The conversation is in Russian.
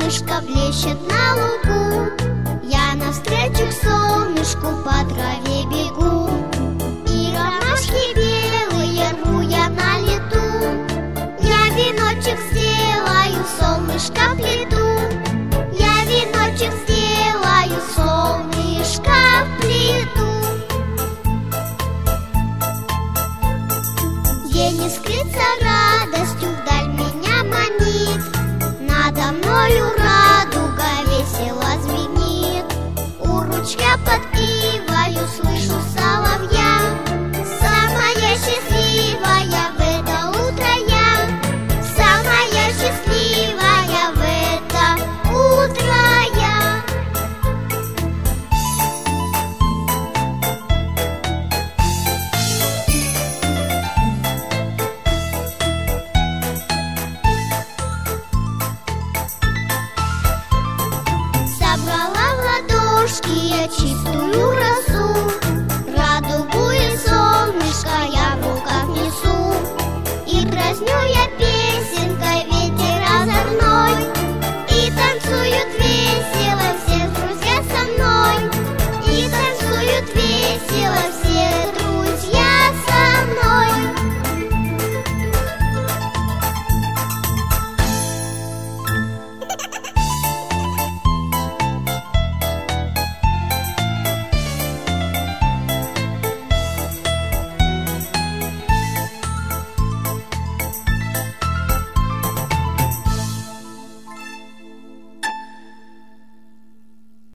солнышко блещет на лугу. Я навстречу к солнышку по траве бегу, и ромашки белые рву я на лету. Я веночек сделаю, солнышко плету. Я веночек сделаю, солнышко плету. День искрится радостью, вдаль меня манит. Надо мною радуга весело звенит. У ручья подпеваю, слышу соловья. Самая счастливая в это утро я. Самая счастливая в это утро я. Собрала в ладошки я чистую росу.